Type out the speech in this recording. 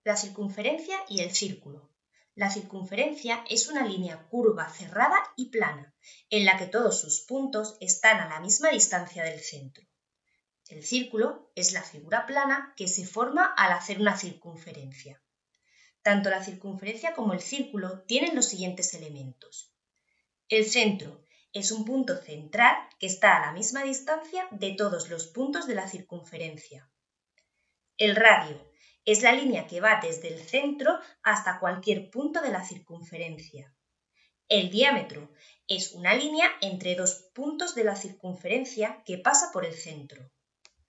La circunferencia y el círculo. La circunferencia es una línea curva cerrada y plana, en la que todos sus puntos están a la misma distancia del centro. El círculo es la figura plana que se forma al hacer una circunferencia. Tanto la circunferencia como el círculo tienen los siguientes elementos. El centro es un punto central que está a la misma distancia de todos los puntos de la circunferencia. El radio es la línea que va desde el centro hasta cualquier punto de la circunferencia. El diámetro es una línea entre dos puntos de la circunferencia que pasa por el centro.